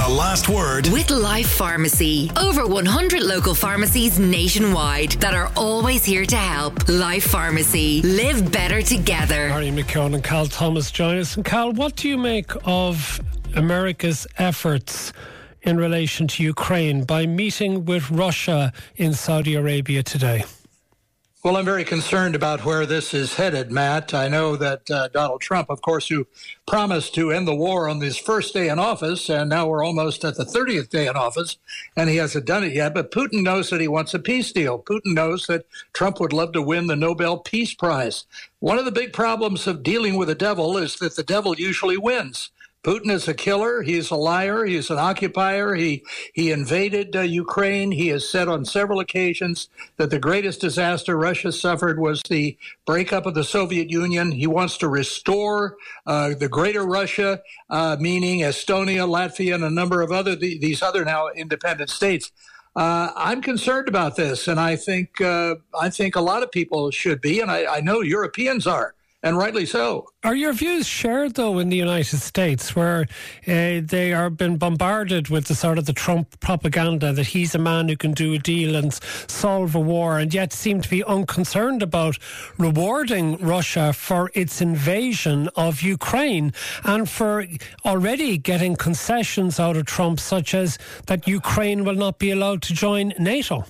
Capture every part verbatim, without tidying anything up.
The Last Word with Life Pharmacy. Over one hundred local pharmacies nationwide that are always here to help. Life Pharmacy. Live better together. Harry McKeown and Cal Thomas join us. And Cal, what do you make of America's efforts in relation to Ukraine by meeting with Russia in Saudi Arabia today? Well, I'm very concerned about where this is headed, Matt. I know that uh, Donald Trump, of course, who promised to end the war on his first day in office, and now we're almost at the thirtieth day in office, and he hasn't done it yet. But Putin knows that he wants a peace deal. Putin knows that Trump would love to win the Nobel Peace Prize. One of the big problems of dealing with the devil is that the devil usually wins. Putin is a killer. He's a liar. He's an occupier. He he invaded uh, Ukraine. He has said on several occasions that the greatest disaster Russia suffered was the breakup of the Soviet Union. He wants to restore uh, the greater Russia, uh, meaning Estonia, Latvia, and a number of other the, these other now independent states. Uh, I'm concerned about this, and I think uh, I think a lot of people should be, and I, I know Europeans are. And rightly so. Are your views shared, though, in the United States, where uh, they are been bombarded with the sort of the Trump propaganda that he's a man who can do a deal and solve a war, and yet seem to be unconcerned about rewarding Russia for its invasion of Ukraine and for already getting concessions out of Trump, such as that Ukraine will not be allowed to join NATO?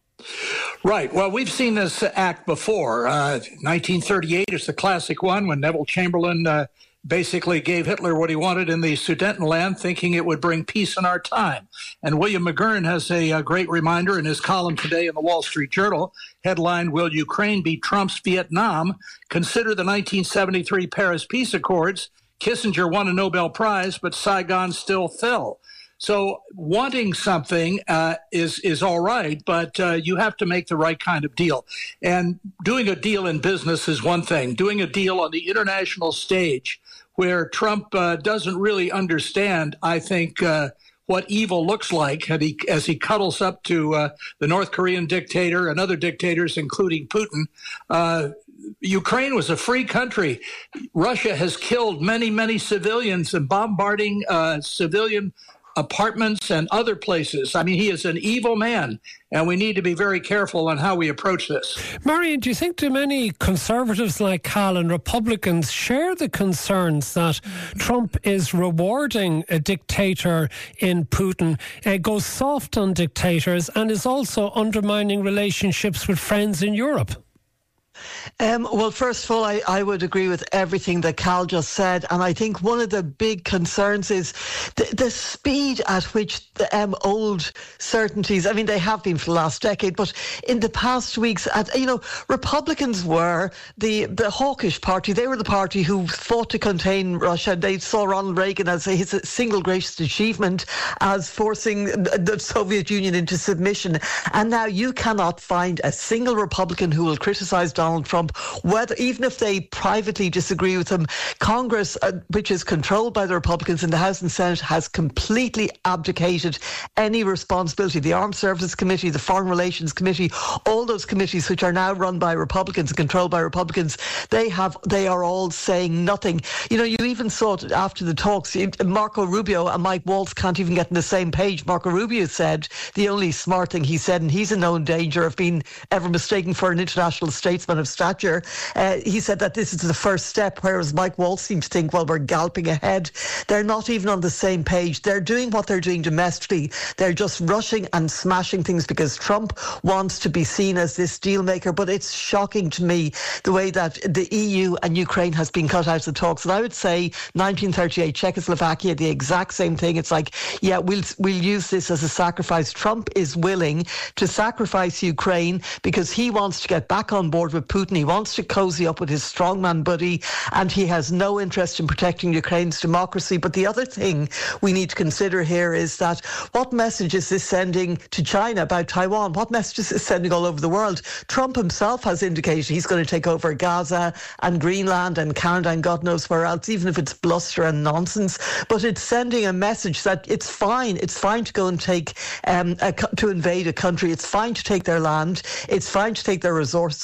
Right. Well, we've seen this act before. Uh, nineteen thirty-eight is the classic one when Neville Chamberlain uh, basically gave Hitler what he wanted in the Sudetenland, thinking it would bring peace in our time. And William McGurn has a, a great reminder in his column today in the Wall Street Journal, headlined, "Will Ukraine be Trump's Vietnam? Consider the nineteen seventy-three Paris Peace Accords. Kissinger won a Nobel Prize, but Saigon still fell." So wanting something uh, is is all right, but uh, you have to make the right kind of deal. And doing a deal in business is one thing. Doing a deal on the international stage where Trump uh, doesn't really understand, I think, uh, what evil looks like as he, as he cuddles up to uh, the North Korean dictator and other dictators, including Putin. Uh, Ukraine was a free country. Russia has killed many, many civilians and bombarding uh, civilian apartments and other places. I mean, he is an evil man, and we need to be very careful on how we approach this. Marion, do you think too many conservatives like Cal and Republicans share the concerns that Trump is rewarding a dictator in Putin, uh, goes soft on dictators, and is also undermining relationships with friends in Europe? Um, well, first of all, I, I would agree with everything that Cal just said. And I think one of the big concerns is the, the speed at which the um, old certainties, I mean, they have been for the last decade, but in the past weeks, at, you know, Republicans were the, the hawkish party. They were the party who fought to contain Russia. They saw Ronald Reagan as his single greatest achievement as forcing the Soviet Union into submission. And now you cannot find a single Republican who will criticise Donald Trump, whether even if they privately disagree with him. Congress, uh, which is controlled by the Republicans in the House and Senate, has completely abdicated any responsibility. The Armed Services Committee, the Foreign Relations Committee, all those committees which are now run by Republicans and controlled by Republicans, they have they are all saying nothing. You know, you even saw it after the talks. Marco Rubio and Mike Waltz can't even get on the same page. Marco Rubio said the only smart thing he said, and he's in no danger of being ever mistaken for an international statesman of stature, uh, he said that this is the first step, whereas Mike Waltz seems to think, well, we're galloping ahead. They're not even on the same page. They're doing what they're doing domestically. They're just rushing and smashing things because Trump wants to be seen as this deal maker. But it's shocking to me the way that the E U and Ukraine has been cut out of the talks. And I would say nineteen thirty-eight, Czechoslovakia, the exact same thing. It's like, yeah, we'll we'll use this as a sacrifice. Trump is willing to sacrifice Ukraine because he wants to get back on board with Putin. He wants to cozy up with his strongman buddy, and he has no interest in protecting Ukraine's democracy. But the other thing we need to consider here is that what message is this sending to China about Taiwan? What message is this sending all over the world? Trump himself has indicated he's going to take over Gaza and Greenland and Canada and God knows where else, even if it's bluster and nonsense. But it's sending a message that it's fine. It's fine to go and take, um, a, to invade a country. It's fine to take their land. It's fine to take their resources, as Russia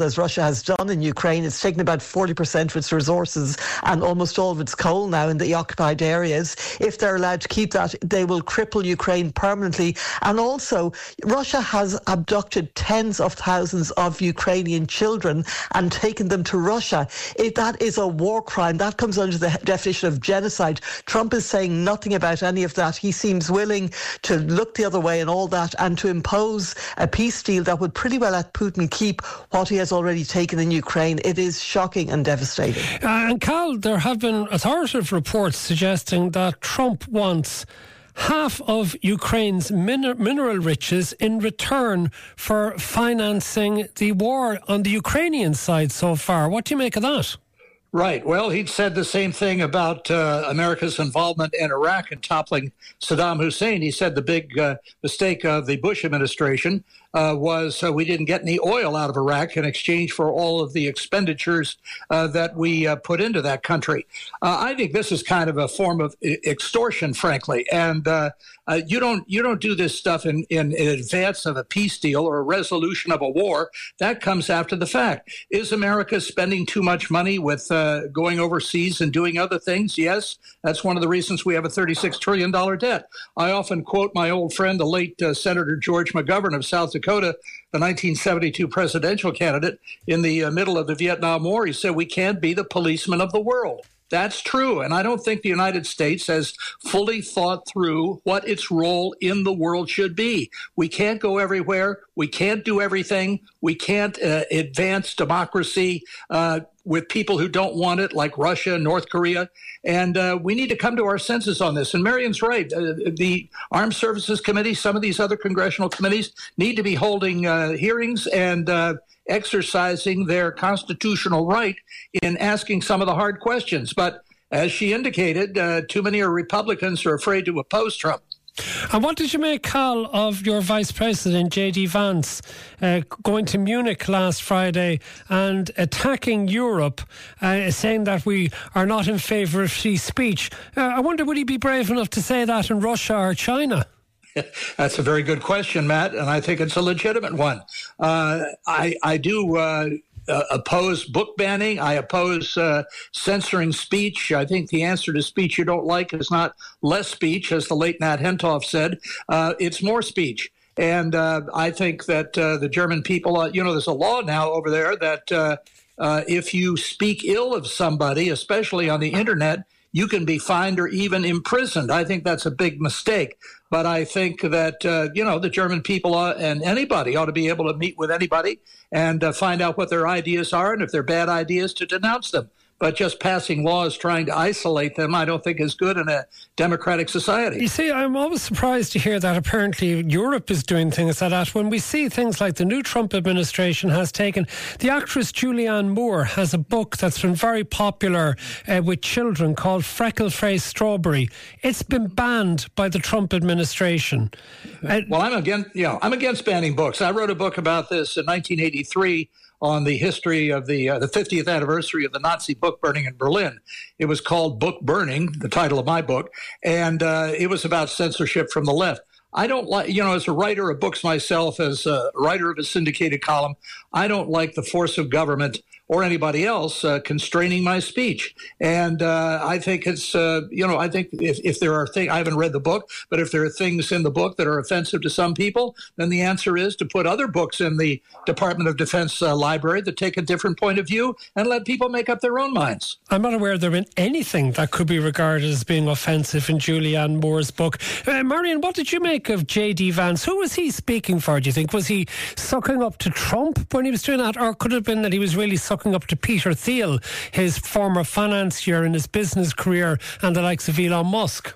has done in Ukraine. It's taken about forty percent of its resources and almost all of its coal now in the occupied areas. If they're allowed to keep that, they will cripple Ukraine permanently. And also, Russia has abducted tens of thousands of Ukrainian children and taken them to Russia. If that is a war crime, that comes under the definition of genocide. Trump is saying nothing about any of that. He seems willing to look the other way and all that, and to impose a peace deal that would pretty well let Putin keep what he has already taken in Ukraine. It is shocking and devastating. Uh, and Cal, there have been authoritative reports suggesting that Trump wants half of Ukraine's min- mineral riches in return for financing the war on the Ukrainian side so far. What do you make of that? Right. Well, he'd said the same thing about uh, America's involvement in Iraq and toppling Saddam Hussein. He said the big uh, mistake of the Bush administration uh, was uh, we didn't get any oil out of Iraq in exchange for all of the expenditures uh, that we uh, put into that country. Uh, I think this is kind of a form of extortion, frankly. And uh, uh, you don't you don't do this stuff in, in, in advance of a peace deal or a resolution of a war. That comes after the fact. Is America spending too much money with uh, going overseas and doing other things? Yes, that's one of the reasons we have a thirty-six trillion dollars debt. I often quote my old friend, the late uh, Senator George McGovern of South Dakota, the nineteen seventy-two presidential candidate in the uh, middle of the Vietnam War. He said, we can't be the policeman of the world. That's true. And I don't think the United States has fully thought through what its role in the world should be. We can't go everywhere. We can't do everything. We can't uh, advance democracy uh, with people who don't want it, like Russia, North Korea. And uh, we need to come to our senses on this. And Marion's right. Uh, the Armed Services Committee, some of these other congressional committees need to be holding uh, hearings and uh, exercising their constitutional right in asking some of the hard questions. But as she indicated, uh, too many are Republicans who are afraid to oppose Trump. And what did you make, Cal, of your Vice President, J D Vance, uh, going to Munich last Friday and attacking Europe, uh, saying that we are not in favour of free speech? Uh, I wonder, would he be brave enough to say that in Russia or China? That's a very good question, Matt, and I think it's a legitimate one. Uh, I, I do uh, uh, oppose book banning. I oppose uh, censoring speech. I think the answer to speech you don't like is not less speech, as the late Nat Hentoff said. Uh, it's more speech. And uh, I think that uh, the German people, uh, you know, there's a law now over there that uh, uh, if you speak ill of somebody, especially on the internet, you can be fined or even imprisoned. I think that's a big mistake. But I think that, uh, you know, the German people ought, and anybody ought to be able to meet with anybody and uh, find out what their ideas are, and if they're bad ideas, to denounce them. But just passing laws trying to isolate them, I don't think is good in a democratic society. You see, I'm always surprised to hear that apparently Europe is doing things like that. When we see things like the new Trump administration has taken, the actress Julianne Moore has a book that's been very popular uh, with children called Freckle-Faced Strawberry. It's been banned by the Trump administration. Uh, well, I'm against, you know, I'm against banning books. I wrote a book about this in nineteen eighty-three on the history of the uh, the fiftieth anniversary of the Nazi book burning in Berlin. It was called Book Burning, the title of my book, and uh, it was about censorship from the left. I don't like, you know, as a writer of books myself, as a writer of a syndicated column, I don't like the force of government or anybody else uh, constraining my speech. And uh, I think it's, uh, you know, I think if, if there are things, I haven't read the book, but if there are things in the book that are offensive to some people, then the answer is to put other books in the Department of Defense uh, library that take a different point of view and let people make up their own minds. I'm not aware there been anything that could be regarded as being offensive in Julianne Moore's book. Uh, Marion, what did you make of J D Vance? Who was he speaking for, do you think? Was he sucking up to Trump when he was doing that? Or could it have been that he was really sucking up to Peter Thiel, his former financier in his business career, and the likes of Elon Musk?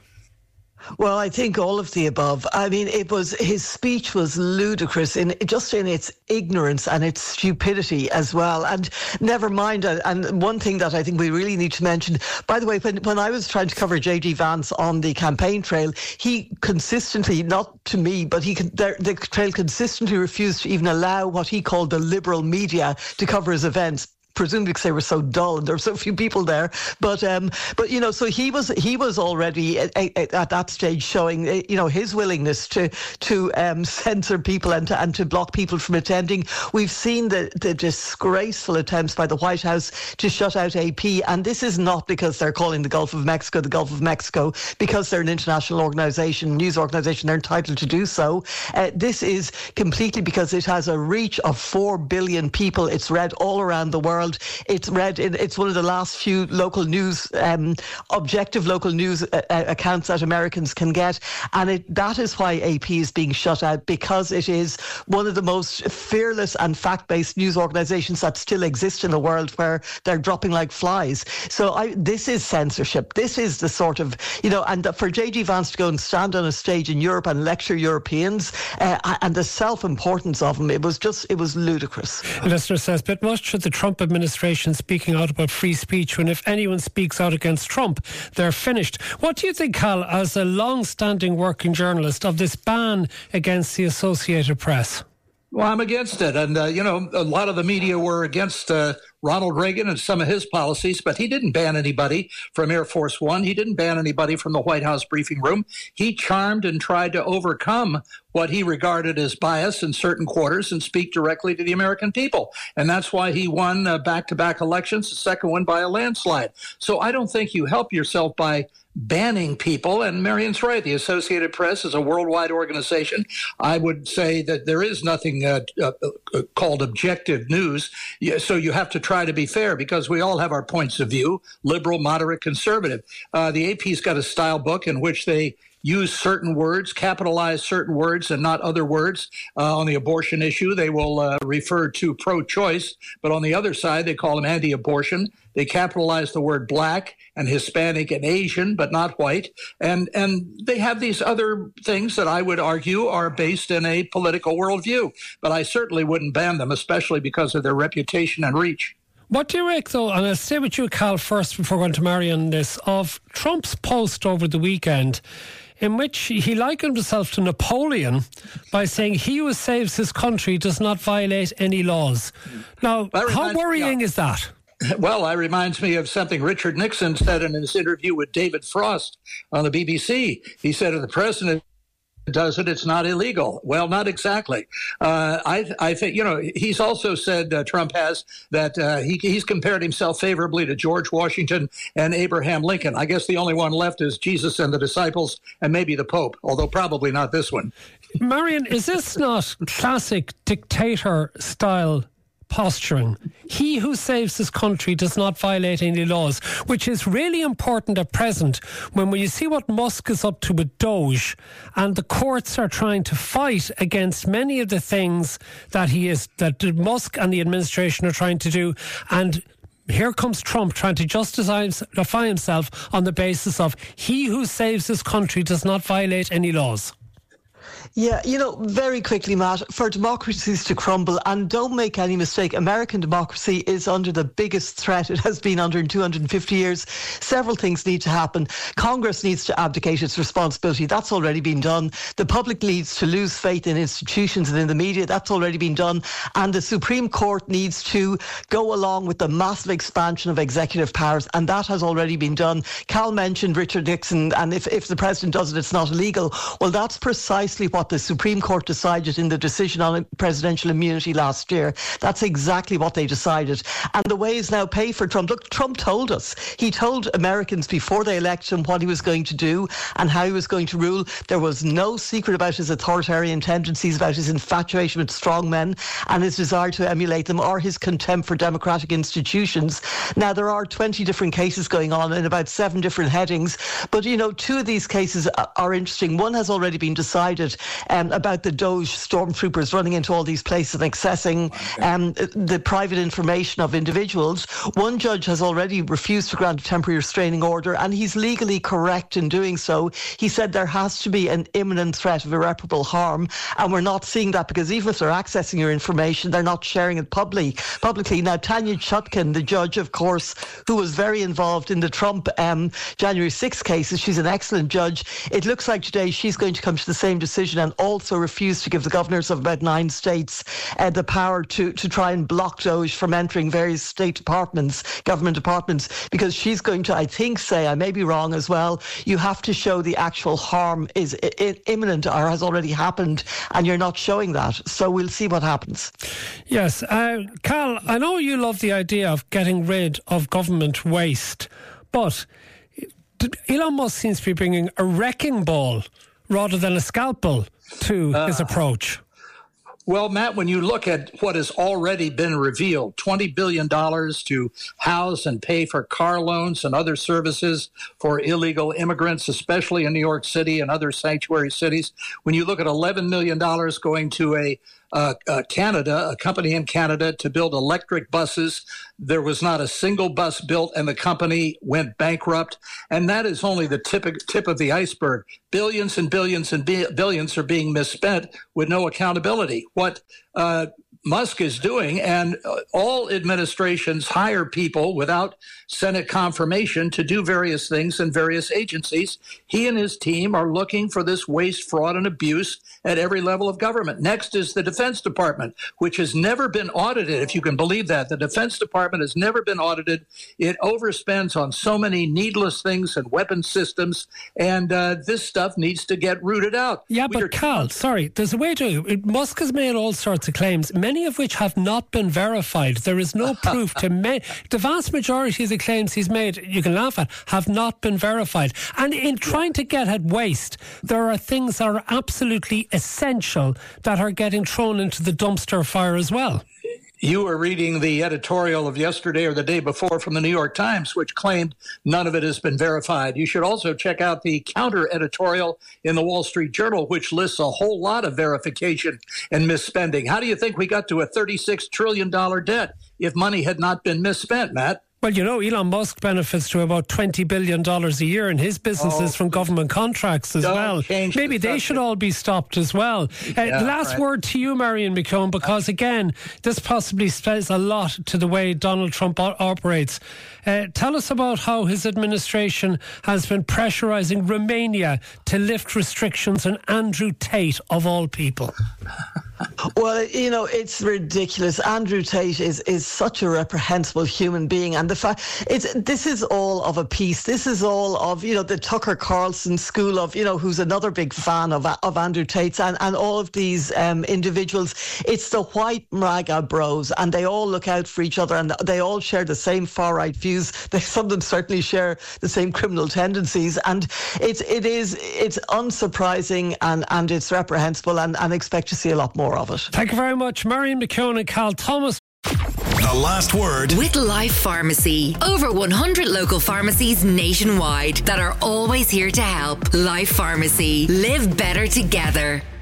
Well, I think all of the above. I mean, it was, his speech was ludicrous in just in its ignorance and its stupidity as well. And never mind, and one thing that I think we really need to mention, by the way, when, when I was trying to cover J D Vance on the campaign trail, he consistently, not to me, but he the, the trail consistently refused to even allow what he called the liberal media to cover his events. presumably because they were so dull and there were so few people there. But um, but you know, so he was he was already at, at that stage showing you know his willingness to to um, censor people and to and to block people from attending. We've seen the the disgraceful attempts by the White House to shut out A P, and this is not because they're calling the Gulf of Mexico the Gulf of Mexico, because they're an international organisation, news organisation, they're entitled to do so. Uh, this is completely because it has a reach of four billion people. It's read all around the world. It's read in, it's one of the last few local news, um, objective local news uh, accounts that Americans can get. And it, that is why A P is being shut out, because it is one of the most fearless and fact-based news organisations that still exist in the world, where they're dropping like flies. So I, this is censorship. This is the sort of, you know, and for J D Vance to go and stand on a stage in Europe and lecture Europeans uh, and the self-importance of him, it was just, it was ludicrous. A listener says, but much should the Trump administration speaking out about free speech, when if anyone speaks out against Trump, they're finished. What do you think, Cal, as a long-standing working journalist, of this ban against the Associated Press? Well, I'm against it. And, uh, you know, a lot of the media were against uh, Ronald Reagan and some of his policies, but he didn't ban anybody from Air Force One. He didn't ban anybody from the White House briefing room. He charmed and tried to overcome what he regarded as bias in certain quarters and speak directly to the American people. And that's why he won uh, back-to-back elections, the second one by a landslide. So I don't think you help yourself by banning people. And Marion's right. The Associated Press is a worldwide organization. I would say that there is nothing uh, uh, uh, called objective news. So you have to try to be fair, because we all have our points of view, liberal, moderate, conservative. Uh, the A P's got a style book in which they use certain words, capitalize certain words and not other words. Uh, on the abortion issue, they will uh, refer to pro-choice, but on the other side, they call them anti-abortion. They capitalize the word black and Hispanic and Asian, but not white. And and they have these other things that I would argue are based in a political worldview. But I certainly wouldn't ban them, especially because of their reputation and reach. What do you make, though, and I'll stay with you, Cal, first before going to Marion, this, of Trump's post over the weekend, in which he likened himself to Napoleon by saying he who saves his country does not violate any laws. Now, how worrying is that? Well, that reminds me of something Richard Nixon said in his interview with David Frost on the B B C. He said, if the president does it, it's not illegal. Well, not exactly. Uh, I, I think, you know, he's also said, uh, Trump has, that uh, he, he's compared himself favorably to George Washington and Abraham Lincoln. I guess the only one left is Jesus and the disciples and maybe the Pope, although probably not this one. Marion, is this not classic dictator-style posturing? He who saves his country does not violate any laws, which is really important at present when, when you see what Musk is up to with Doge, and the courts are trying to fight against many of the things that he is, that Musk and the administration are trying to do. And here comes Trump trying to justify himself on the basis of he who saves his country does not violate any laws. Yeah, you know, very quickly, Matt, for democracies to crumble, and don't make any mistake, American democracy is under the biggest threat it has been under in two hundred fifty years. Several things need to happen. Congress needs to abdicate its responsibility. That's already been done. The public needs to lose faith in institutions and in the media. That's already been done. And the Supreme Court needs to go along with the massive expansion of executive powers, and that has already been done. Cal mentioned Richard Nixon, and if, if the president does it, it's not illegal. Well, that's precisely what the Supreme Court decided in the decision on presidential immunity last year. That's exactly what they decided. And the ways now pay for Trump. Look, Trump told us. He told Americans before they elected him what he was going to do and how he was going to rule. There was no secret about his authoritarian tendencies, about his infatuation with strong men and his desire to emulate them, or his contempt for democratic institutions. Now, there are twenty different cases going on in about seven different headings. But, you know, two of these cases are interesting. One has already been decided Um, about the Doge stormtroopers running into all these places and accessing um, the private information of individuals. One judge has already refused to grant a temporary restraining order, and he's legally correct in doing so. He said there has to be an imminent threat of irreparable harm, and we're not seeing that, because even if they're accessing your information, they're not sharing it publicly. publicly. Now, Tanya Chutkan, the judge, of course, who was very involved in the Trump um, January sixth cases, she's an excellent judge. It looks like today she's going to come to the same decision and also refused to give the governors of about nine states uh, the power to, to try and block Doge from entering various state departments, government departments, because she's going to, I think, say, I may be wrong as well, you have to show the actual harm is I- I- imminent or has already happened, and you're not showing that. So we'll see what happens. Yes. Uh, Cal, I know you love the idea of getting rid of government waste, but Elon Musk seems to be bringing a wrecking ball rather than a scalpel to uh, his approach. Well, Matt, when you look at what has already been revealed, twenty billion dollars to house and pay for car loans and other services for illegal immigrants, especially in New York City and other sanctuary cities. When you look at eleven million dollars going to a Uh, uh, Canada, a company in Canada, to build electric buses. There was not a single bus built, and the company went bankrupt. And that is only the tip, tip of the iceberg. Billions and billions and bi- billions are being misspent with no accountability. What uh, Musk is doing, and uh, all administrations hire people without Senate confirmation to do various things in various agencies. He and his team are looking for this waste, fraud, and abuse at every level of government. Next is the Defense Department, which has never been audited, if you can believe that. The Defense Department has never been audited. It overspends on so many needless things and weapon systems, and uh, this stuff needs to get rooted out. Yeah, we but are- Cal, sorry, there's a way to it. Musk has made all sorts of claims, many of which have not been verified. There is no proof to make. The vast majority of the claims he's made, you can laugh at, have not been verified. And in trying to get at waste, there are things that are absolutely essential that are getting thrown into the dumpster fire as well. You were reading the editorial of yesterday or the day before from the New York Times, which claimed none of it has been verified. You should also check out the counter editorial in the Wall Street Journal, which lists a whole lot of verification and misspending. How do you think we got to a thirty-six trillion dollars debt if money had not been misspent, Matt? Well, you know, Elon Musk benefits to about twenty billion dollars a year in his businesses oh, from government contracts as well. Maybe the they should all be stopped as well. Uh, yeah, last right. word to you, Marion McKeown, because again, this possibly says a lot to the way Donald Trump o- operates. Uh, tell us about how his administration has been pressurising Romania to lift restrictions on Andrew Tate, of all people. Well, you know, it's ridiculous. Andrew Tate is, is such a reprehensible human being. And the fact it's this is all of a piece. This is all of, you know, the Tucker Carlson school of, you know, who's another big fan of of Andrew Tate's and, and all of these um, individuals. It's the white MAGA bros, and they all look out for each other, and they all share the same far right views. They, some of them certainly share the same criminal tendencies. And it's it is it's unsurprising and, and it's reprehensible, and, and expect to see a lot more of it. Thank you very much, Marion McKeown and Cal Thomas. The last word with Life Pharmacy. Over one hundred local pharmacies nationwide that are always here to help. Life Pharmacy. Live better together.